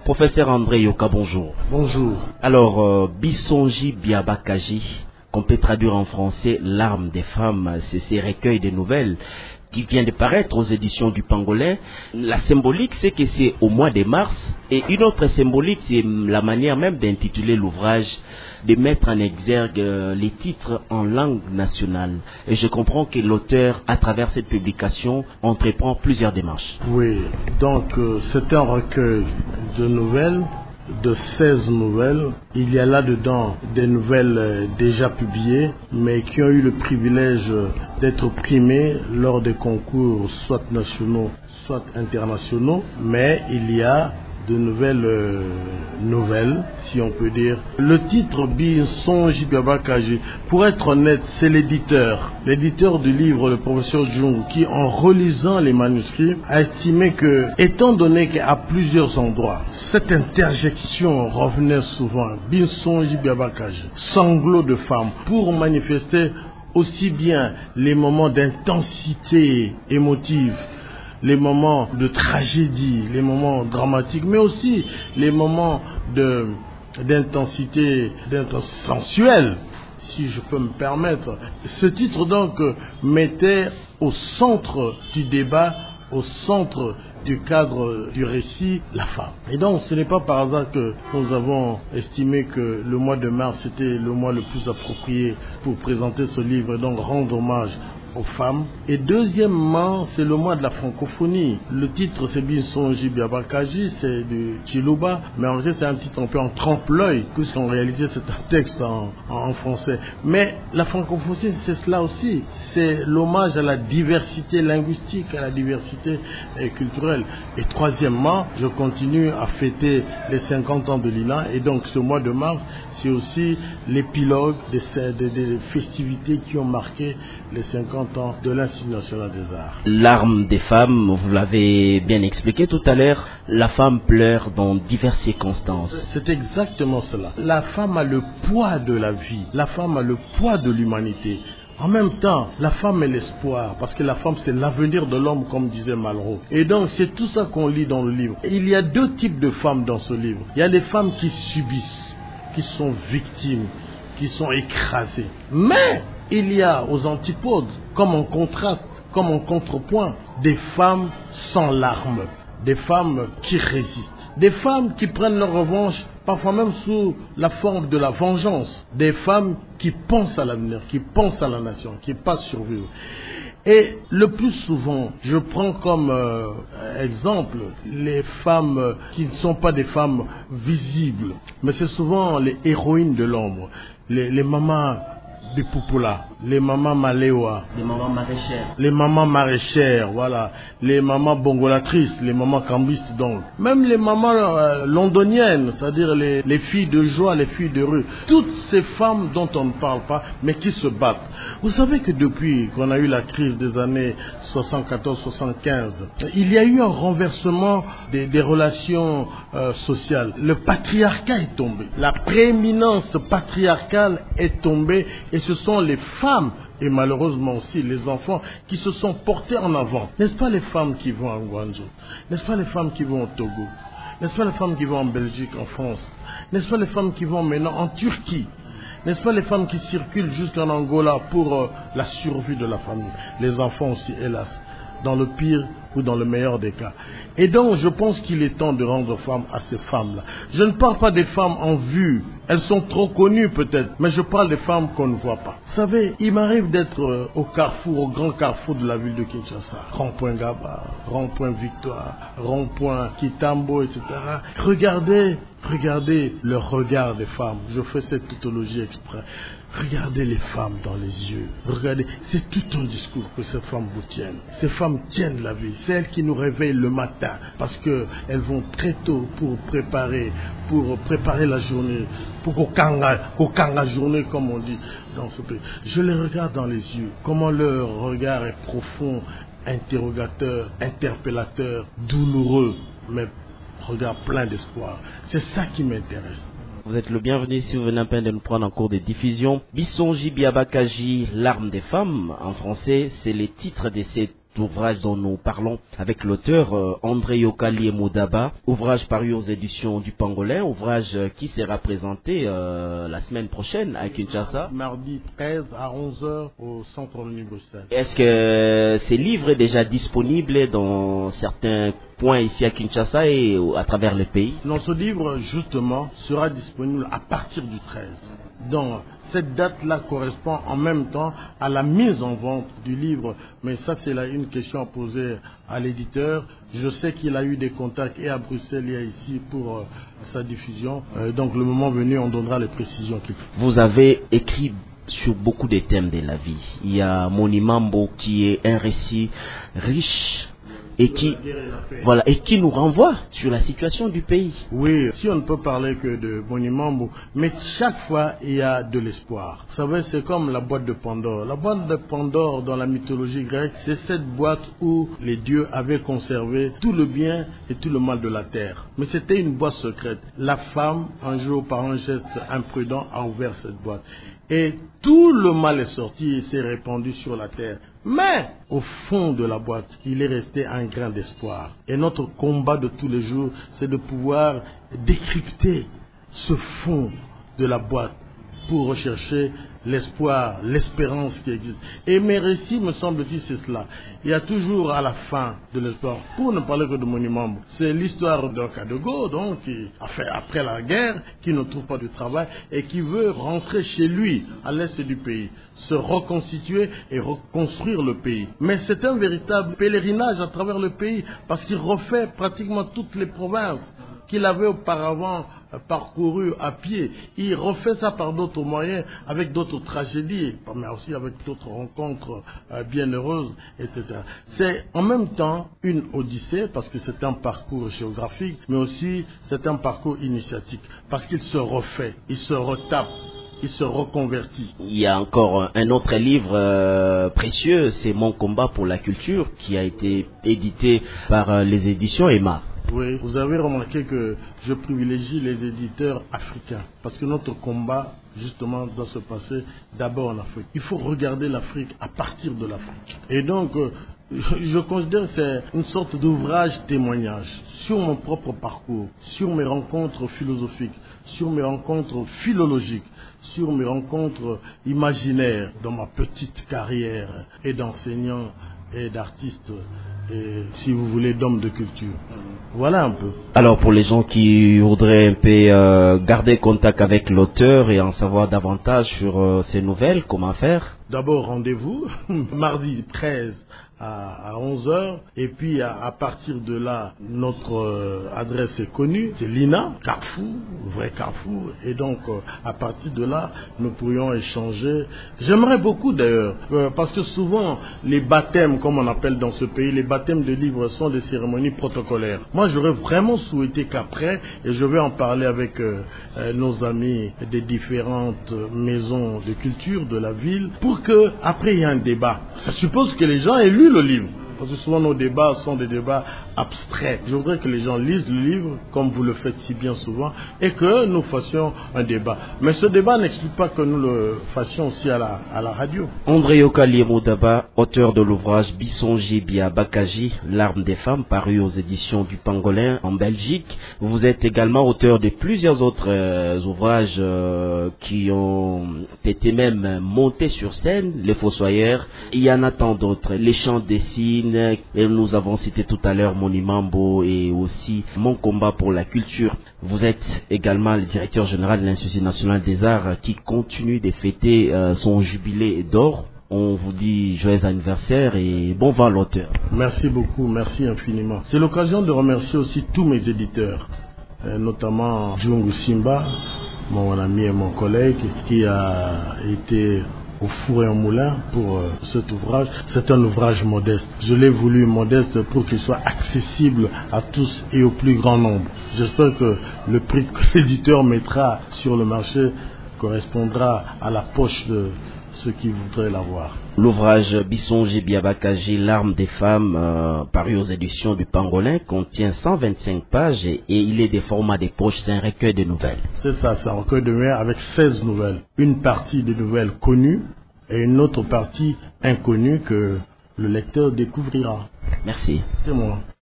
Professeur André Yoka, bonjour. Bonjour. Alors, Bisonji Biabakaji, qu'on peut traduire en français L'arme des femmes, c'est ces recueils de nouvelles qui vient de paraître aux éditions du Pangolin. La symbolique, c'est que c'est au mois de mars, et une autre symbolique, c'est la manière même d'intituler l'ouvrage, de mettre en exergue les titres en langue nationale. Et je comprends que l'auteur, à travers cette publication, entreprend plusieurs démarches. Oui, donc c'est un recueil de nouvelles, de 16 nouvelles. Il y a là-dedans des nouvelles déjà publiées, mais qui ont eu le privilège d'être primées lors des concours soit nationaux, soit internationaux. Mais il y a de nouvelles, si on peut dire. Le titre Bisonji Biabakaji, pour être honnête, c'est l'éditeur du livre, le professeur Djung, qui en relisant les manuscrits a estimé que, étant donné qu'à plusieurs endroits, cette interjection revenait souvent, Bisonji Biabakaji, sanglots de femmes, pour manifester aussi bien les moments d'intensité émotive, les moments de tragédie, les moments dramatiques, mais aussi les moments d'intensité sensuelle, si je peux me permettre. Ce titre donc mettait au centre du débat, au centre du cadre du récit, la femme. Et donc ce n'est pas par hasard que nous avons estimé que le mois de mars était le mois le plus approprié pour présenter ce livre et donc rendre hommage aux femmes. Et deuxièmement, c'est le mois de la francophonie. Le titre, c'est Bisonji Biabakaji, c'est du Chiluba, mais en réalité, c'est un titre un peu en trompe-l'œil, puisqu'en réalité, c'est un texte en français. Mais la francophonie, c'est cela aussi. C'est l'hommage à la diversité linguistique, à la diversité culturelle. Et troisièmement, je continue à fêter les 50 ans de l'INA, et donc ce mois de mars, c'est aussi l'épilogue des festivités qui ont marqué les 50 ans de l'Institut national des arts. L'arme des femmes, vous l'avez bien expliqué tout à l'heure, la femme pleure dans diverses circonstances. C'est exactement cela. La femme a le poids de la vie, la femme a le poids de l'humanité. En même temps, la femme est l'espoir, parce que la femme c'est l'avenir de l'homme, comme disait Malraux. Et donc c'est tout ça qu'on lit dans le livre. Et il y a deux types de femmes dans ce livre. Il y a les femmes qui subissent, qui sont victimes, qui sont écrasées. Mais il y a aux antipodes, comme en contraste, comme en contrepoint, des femmes sans larmes, des femmes qui résistent, des femmes qui prennent leur revanche, parfois même sous la forme de la vengeance, des femmes qui pensent à l'avenir, qui pensent à la nation, qui passent survivre. Et le plus souvent, je prends comme exemple les femmes qui ne sont pas des femmes visibles, mais c'est souvent les héroïnes de l'ombre, les mamans des Poupoula, les mamans Maléoa, les mamans maraîchères, voilà, les mamans bongolatrices, les mamans cambistes donc, même les mamans londoniennes, c'est-à-dire les filles de joie, les filles de rue, toutes ces femmes dont on ne parle pas, mais qui se battent. Vous savez que depuis qu'on a eu la crise des années 74-75, il y a eu un renversement des relations sociales. Le patriarcat est tombé, la prééminence patriarcale est tombée, et ce sont les femmes, et malheureusement aussi les enfants, qui se sont portés en avant. N'est-ce pas les femmes qui vont à Guangzhou? N'est-ce pas les femmes qui vont au Togo? N'est-ce pas les femmes qui vont en Belgique, en France? N'est-ce pas les femmes qui vont maintenant en Turquie? N'est-ce pas les femmes qui circulent jusqu'en Angola pour la survie de la famille? Les enfants aussi, hélas, dans le pire ou dans le meilleur des cas. Et donc, je pense qu'il est temps de rendre femme à ces femmes-là. Je ne parle pas des femmes en vue. Elles sont trop connues peut-être, mais je parle des femmes qu'on ne voit pas. Vous savez, il m'arrive d'être au carrefour, au grand carrefour de la ville de Kinshasa. Rond-point Gaba, rond-point Victoire, rond-point Kitambo, etc. Regardez le regard des femmes. Je fais cette tautologie exprès. Regardez les femmes dans les yeux. Regardez, c'est tout un discours que ces femmes vous tiennent. Ces femmes tiennent la vie. C'est elles qui nous réveillent le matin parce qu'elles vont très tôt pour préparer la journée, pour qu'au kanga journée, comme on dit dans ce pays. Je les regarde dans les yeux. Comment leur regard est profond, interrogateur, interpellateur, douloureux, mais regard plein d'espoir. C'est ça qui m'intéresse. Vous êtes le bienvenu si vous venez à peine de nous prendre en cours de diffusion. Bisonji Biabakaji, l'arme des femmes, en français, c'est les titres de ces ouvrage dont nous parlons avec l'auteur André Yokali Moudaba, ouvrage paru aux éditions du Pangolin, ouvrage qui sera présenté la semaine prochaine à Kinshasa. Mardi 13 à 11h au Centre Renu Bruxelles. Est-ce que ce livre est déjà disponible dans certains points ici à Kinshasa et à travers le pays? Non, ce livre, justement, sera disponible à partir du 13. Donc, cette date-là correspond en même temps à la mise en vente du livre. Mais ça, c'est là une question à poser à l'éditeur. Je sais qu'il a eu des contacts et à Bruxelles et ici pour sa diffusion. Donc, le moment venu, on donnera les précisions qu'il faut. Vous avez écrit sur beaucoup de thèmes de la vie. Il y a Monimambo qui est un récit riche et qui nous renvoie sur la situation du pays. Oui, si on ne peut parler que de Monimambo, mais chaque fois il y a de l'espoir. Vous savez, c'est comme la boîte de Pandore. La boîte de Pandore dans la mythologie grecque, c'est cette boîte où les dieux avaient conservé tout le bien et tout le mal de la terre. Mais c'était une boîte secrète. La femme, un jour, par un geste imprudent, a ouvert cette boîte. Et tout le mal est sorti et s'est répandu sur la terre. Mais au fond de la boîte, il est resté un grain d'espoir. Et notre combat de tous les jours, c'est de pouvoir décrypter ce fond de la boîte pour rechercher l'espoir, l'espérance qui existe. Et mes récits, me semble-t-il, c'est cela. Il y a toujours à la fin de l'espoir, pour ne parler que de Monimambo, c'est l'histoire d'un Kadogo, donc, qui a fait après la guerre, qui ne trouve pas de travail et qui veut rentrer chez lui, à l'est du pays, se reconstituer et reconstruire le pays. Mais c'est un véritable pèlerinage à travers le pays, parce qu'il refait pratiquement toutes les provinces qu'il avait auparavant parcouru à pied. Il refait ça par d'autres moyens, avec d'autres tragédies, mais aussi avec d'autres rencontres bienheureuses, etc. C'est en même temps une odyssée, parce que c'est un parcours géographique, mais aussi c'est un parcours initiatique, parce qu'il se refait, il se retape, il se reconvertit. Il y a encore un autre livre précieux, c'est Mon combat pour la culture, qui a été édité par les éditions Emma. Oui, vous avez remarqué que je privilégie les éditeurs africains, parce que notre combat, justement, doit se passer d'abord en Afrique. Il faut regarder l'Afrique à partir de l'Afrique. Et donc, je considère que c'est une sorte d'ouvrage témoignage sur mon propre parcours, sur mes rencontres philosophiques, sur mes rencontres philologiques, sur mes rencontres imaginaires dans ma petite carrière et d'enseignant et d'artiste. Et, si vous voulez, d'homme de culture. Voilà un peu. Alors pour les gens qui voudraient un peu garder contact avec l'auteur et en savoir davantage sur ses nouvelles, comment faire? D'abord, rendez-vous mardi 13 à 11h, et puis à partir de là, notre adresse est connue, c'est l'INA, Carrefour, vrai Carrefour, et donc à partir de là, nous pourrions échanger. J'aimerais beaucoup d'ailleurs, parce que souvent les baptêmes, comme on appelle dans ce pays, les baptêmes de livres sont des cérémonies protocolaires. Moi, j'aurais vraiment souhaité qu'après, et je vais en parler avec nos amis des différentes maisons de culture de la ville, pour que après il y ait un débat. Ça suppose que les gens aient lu le livre. Parce que souvent nos débats sont des débats abstraits. Je voudrais que les gens lisent le livre, comme vous le faites si bien souvent, et que nous fassions un débat. Mais ce débat n'exclut pas que nous le fassions aussi à la radio. André Yokali Moudaba, auteur de l'ouvrage Bisonji Biabakaji, l'arme des femmes, paru aux éditions du Pangolin en Belgique. Vous êtes également auteur de plusieurs autres ouvrages qui ont été même montés sur scène, Les Fossoyeurs. Il y en a tant d'autres, Les Chants des Signes, et nous avons cité tout à l'heure Monimambo et aussi Mon combat pour la culture. Vous êtes également le directeur général de l'Institut national des arts qui continue de fêter son jubilé d'or. On vous dit joyeux anniversaire et bon vent à l'auteur. Merci beaucoup, merci infiniment. C'est l'occasion de remercier aussi tous mes éditeurs, notamment Djungu Simba, mon ami et mon collègue, qui a été au four et au moulin pour cet ouvrage. C'est un ouvrage modeste. Je l'ai voulu modeste pour qu'il soit accessible à tous et au plus grand nombre. J'espère que le prix que l'éditeur mettra sur le marché correspondra à la poche de ceux qui voudraient l'avoir. L'ouvrage Bisonji Biabakaji, l'arme des femmes, paru aux éditions du Pangolin, contient 125 pages et il est des formats des poches. C'est un recueil de nouvelles. C'est ça, c'est un recueil de nouvelles avec 16 nouvelles. Une partie des nouvelles connues et une autre partie inconnue que le lecteur découvrira. Merci. C'est moi.